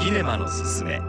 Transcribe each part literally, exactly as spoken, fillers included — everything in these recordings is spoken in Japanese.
キネマのすすめ。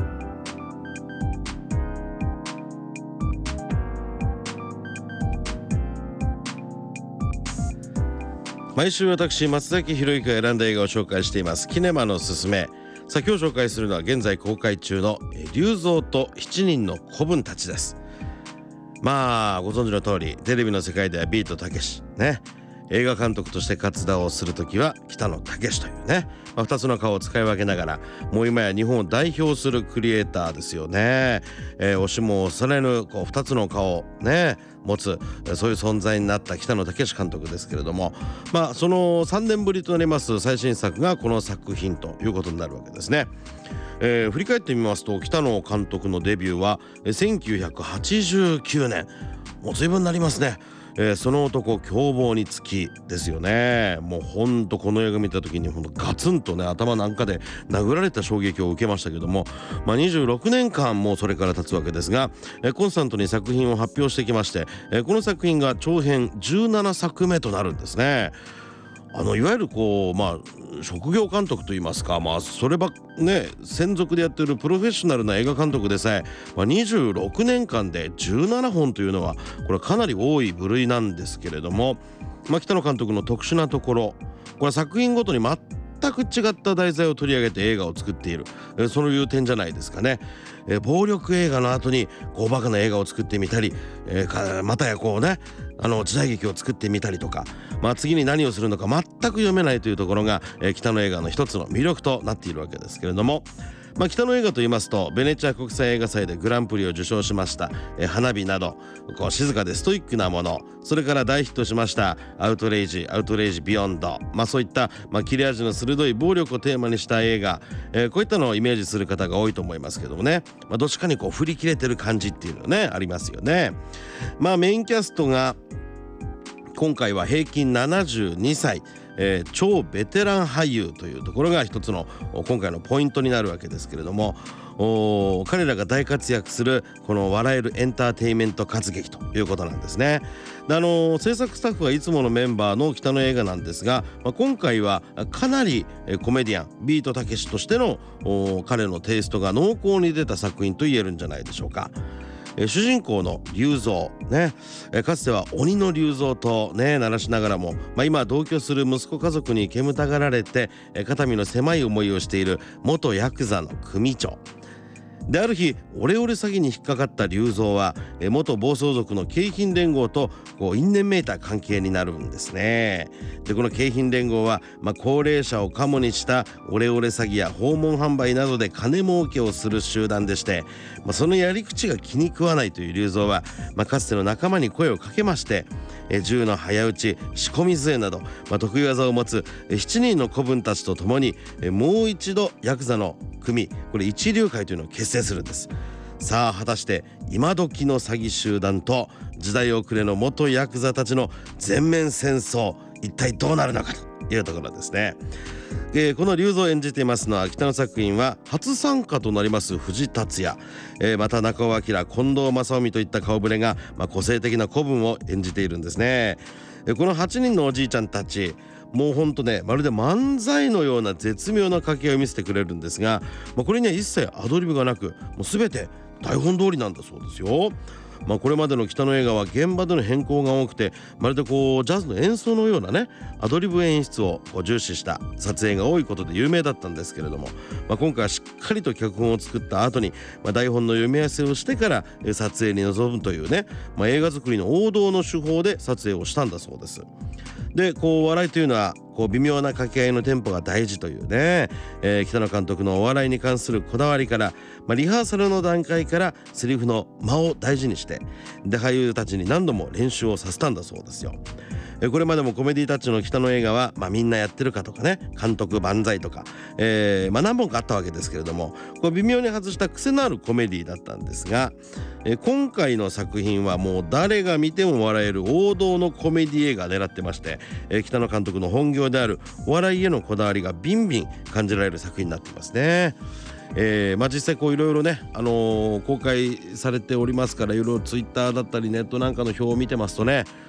毎週私松崎ひろゆきが選んだ映画を紹介していますキネマのすすめ。さあ今日紹介するのは現在公開中の竜蔵と七人の子分たちです。まあご存知の通りテレビの世界ではビートたけしね、映画監督として活動をするときは北野武というね、まあ、ふたつの顔を使い分けながらもう今や日本を代表するクリエイターですよね。えー、押しも押されぬこうふたつの顔をね持つ、そういう存在になった北野武監督ですけれども、まあそのさんねんぶりとなります最新作がこの作品ということになるわけですね。えー、振り返ってみますと北野監督のデビューはせんきゅうひゃくはちじゅうきゅうねん、もう随分になりますね。えー、その男凶暴につきですよね。もうほんとこの映画見た時にほんとガツンとね頭なんかで殴られた衝撃を受けましたけども、まあ、にじゅうろくねんかんもそれから経つわけですが、えー、コンスタントに作品を発表してきまして、えー、この作品が長編じゅうななさくめとなるんですね。あのいわゆるこうまあ職業監督といいますか、まあそればね専属でやっているプロフェッショナルな映画監督でさえ、まあ、にじゅうろくねんかんでじゅうななほんというのはこれかなり多い部類なんですけれども、まあ、北野監督の特殊なところ、これは作品ごとに全く違った題材を取り上げて映画を作っている、えそういう点じゃないですかね。え暴力映画の後にこうバカな映画を作ってみたり、えー、かまたやこうねあの時代劇を作ってみたりとか、まあ、次に何をするのか全く読めないというところが、えー、北野映画の一つの魅力となっているわけですけれども、まあ、北野映画といいますとベネチア国際映画祭でグランプリを受賞しました、えー、花火などこう静かでストイックなもの、それから大ヒットしましたアウトレイジアウトレイジビヨンド、まあ、そういった、まあ、切れ味の鋭い暴力をテーマにした映画、えー、こういったのをイメージする方が多いと思いますけどもね、まあ、どっちかにこう振り切れてる感じっていうのねありますよね。まあメインキャストが今回は平均ななじゅうにさい、えー、超ベテラン俳優というところが一つの今回のポイントになるわけですけれども、彼らが大活躍するこの笑えるエンターテインメント活劇ということなんですね。であの制作スタッフはいつものメンバーの北野映画なんですが、まあ、今回はかなりコメディアンビートたけしとしての彼のテイストが濃厚に出た作品と言えるんじゃないでしょうか。主人公の竜蔵ね、かつては鬼の竜蔵とね鳴らしながらも、まあ、今同居する息子家族に煙たがられて肩身の狭い思いをしている元ヤクザの組長で、ある日オレオレ詐欺に引っかかった竜蔵は元暴走族の京浜連合とこう因縁めいた関係になるんですね。でこの京浜連合は、まあ、高齢者をカモにしたオレオレ詐欺や訪問販売などで金儲けをする集団でして、まあ、そのやり口が気に食わないという竜蔵は、まあ、かつての仲間に声をかけましてえ銃の早撃ち仕込み杖など、まあ、得意技を持つしちにんの子分たちと共にえもう一度ヤクザの組、これ一流会というのを結成するんです。さあ果たして今時の詐欺集団と時代遅れの元ヤクザたちの全面戦争、一体どうなるのかというところですね。えー、この竜蔵を演じていますのは北野作品は初参加となります藤達也、えー、また中尾明、近藤正臣といった顔ぶれが、まあ、個性的な子分を演じているんですね。えー、このはちにんのおじいちゃんたちもうほんとねまるで漫才のような絶妙な掛け合いを見せてくれるんですが、まあ、これには一切アドリブがなくもう全て台本通りなんだそうですよ。まあ、これまでの北野映画は現場での変更が多くてまるでこうジャズの演奏のようなねアドリブ演出をこう重視した撮影が多いことで有名だったんですけれども、まあ、今回はしっかりと脚本を作った後に、まあ、台本の読み合わせをしてから撮影に臨むというね、まあ、映画作りの王道の手法で撮影をしたんだそうです。でこう笑いというのはこう微妙な掛け合いのテンポが大事というね、えー、北野監督のお笑いに関するこだわりから、まあ、リハーサルの段階からセリフの間を大事にしてで俳優たちに何度も練習をさせたんだそうですよ。これまでもコメディタッチの北野映画は、まあ、みんなやってるかとかね監督万歳とか、えーまあ、何本かあったわけですけれどもこう微妙に外した癖のあるコメディだったんですが、えー、今回の作品はもう誰が見ても笑える王道のコメディ映画狙ってまして、えー、北野監督の本業であるお笑いへのこだわりがビンビン感じられる作品になっていますね。えーまあ、実際こういろいろね、あのー、公開されておりますからいろいろツイッターだったりネットなんかの表を見てますとね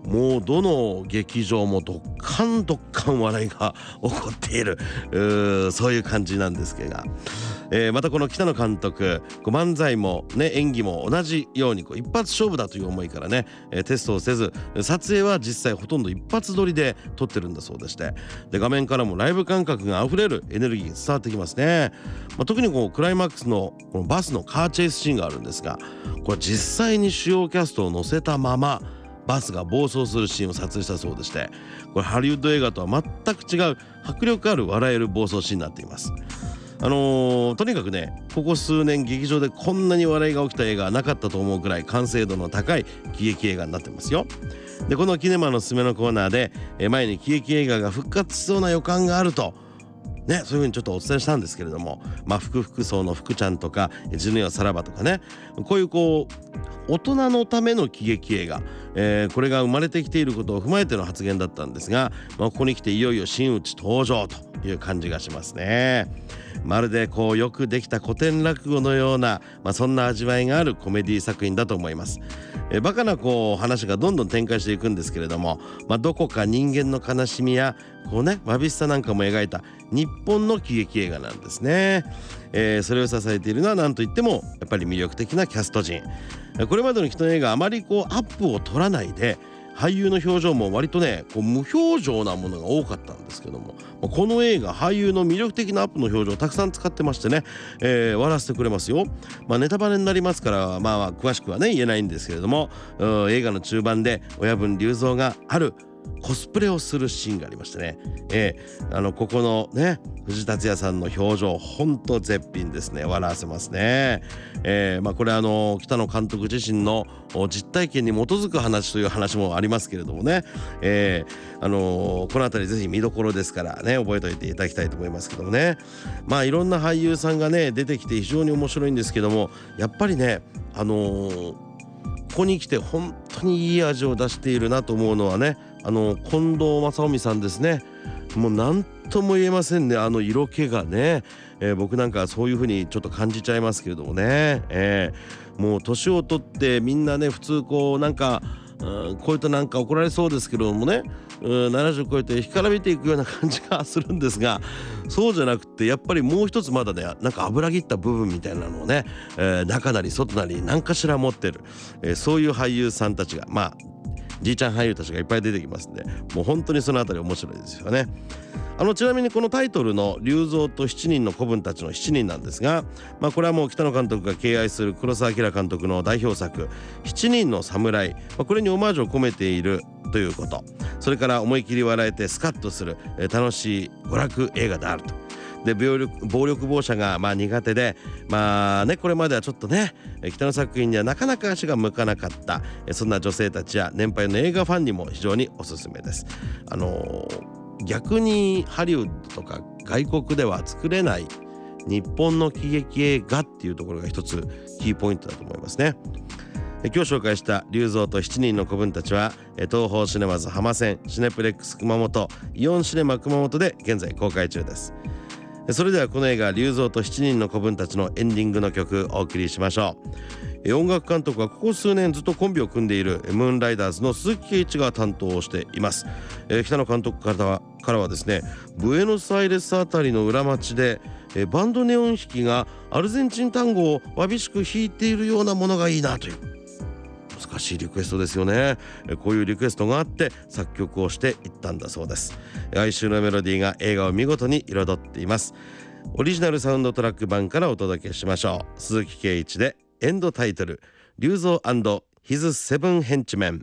もうどの劇場もどっかんどっかん笑いが起こっている、うーそういう感じなんですけど、えー、またこの北野監督、こう漫才も、ね、演技も同じようにこう一発勝負だという思いからね、えー、テストをせず撮影は実際ほとんど一発撮りで撮ってるんだそうでして、で画面からもライブ感覚があふれるエネルギーが伝わってきますね。まあ、特にこうクライマックスのこのバスのカーチェイスシーンがあるんですが、これ実際に主要キャストを乗せたままバスが暴走するシーンを撮影したそうでして、これハリウッド映画とは全く違う迫力ある笑える暴走シーンになっています。あのー、とにかくね、ここ数年劇場でこんなに笑いが起きた映画はなかったと思うくらい完成度の高い喜劇映画になってますよ。でこのキネマのすすめのコーナーで、え前に喜劇映画が復活しそうな予感があるとね、そういう風にちょっとお伝えしたんですけれども、まあ福福荘の福ちゃんとかジュニアさらばとかね、こういうこう大人のための喜劇映画、えー、これが生まれてきていることを踏まえての発言だったんですが、まあ、ここに来ていよいよ真打ち登場という感じがしますね。まるでこうよくできた古典落語のような、まあ、そんな味わいがあるコメディ作品だと思います。えー、バカなこう話がどんどん展開していくんですけれども、まあ、どこか人間の悲しみやこうねわびしさなんかも描いた日本の喜劇映画なんですね。えー、それを支えているのは何といってもやっぱり魅力的なキャスト陣。これまでの人の映画あまりこうアップを取らないで、俳優の表情も割とねこう無表情なものが多かったんですけども、この映画俳優の魅力的なアップの表情をたくさん使ってましてね、えー、笑わせてくれますよ。まあ、ネタバレになりますから、まあ、まあ詳しくはね言えないんですけれども、映画の中盤で親分隆三があるコスプレをするシーンがありましてね、えー、あのここのね藤達也さんの表情ほんと絶品ですね。笑わせますね。えーまあ、これあの北野監督自身の実体験に基づく話という話もありますけれどもね、えーあのー、このあたりぜひ見どころですからね覚えておいていただきたいと思いますけどもね。まあいろんな俳優さんがね出てきて非常に面白いんですけども、やっぱりねあのー、ここに来て本当にいい味を出しているなと思うのはね、あの近藤正臣さんですね。もう何とも言えませんね、あの色気がね、えー、僕なんかそういう風にちょっと感じちゃいますけれどもね、えー、もう年を取ってみんなね普通こうなんか、うん、こういうとなんか怒られそうですけどもね、うん、ななじゅう超えて干からびていくような感じがするんですが、そうじゃなくてやっぱりもう一つまだねなんか油切った部分みたいなのをね、えー、中なり外なり何かしら持ってる、えー、そういう俳優さんたちがまあじいちゃん俳優たちがいっぱい出てきますんで、もう本当にそのあたり面白いですよね。あのちなみにこのタイトルの龍造と七人の子分たちの七人なんですが、まあ、これはもう北野監督が敬愛する黒澤明監督の代表作七人の侍、まあ、これにオマージュを込めているということ、それから思い切り笑えてスカッとする楽しい娯楽映画であると。で暴力暴力亡者がまあ苦手で、まあねこれまではちょっとね北野作品にはなかなか足が向かなかった、そんな女性たちや年配の映画ファンにも非常におすすめです。あのー、逆にハリウッドとか外国では作れない日本の喜劇映画っていうところが一つキーポイントだと思いますね。今日紹介した龍造と七人の子分たちは東宝シネマズ浜線、シネプレックス熊本、イオンシネマ熊本で現在公開中です。それではこの映画龍造と七人の子分たちのエンディングの曲お送りしましょう。音楽監督はここ数年ずっとコンビを組んでいるムーンライダーズの鈴木圭一が担当をしています。北野監督からは、からはですねブエノスアイレスあたりの裏町でバンドネオン弾きがアルゼンチン単語をわびしく弾いているようなものがいいなという難しいリクエストですよね。こういうリクエストがあって作曲をしていったんだそうです。哀愁のメロディーが映画を見事に彩っています。オリジナルサウンドトラック版からお届けしましょう。鈴木圭一でエンドタイトル龍造&ヒズセブンヘンチメン。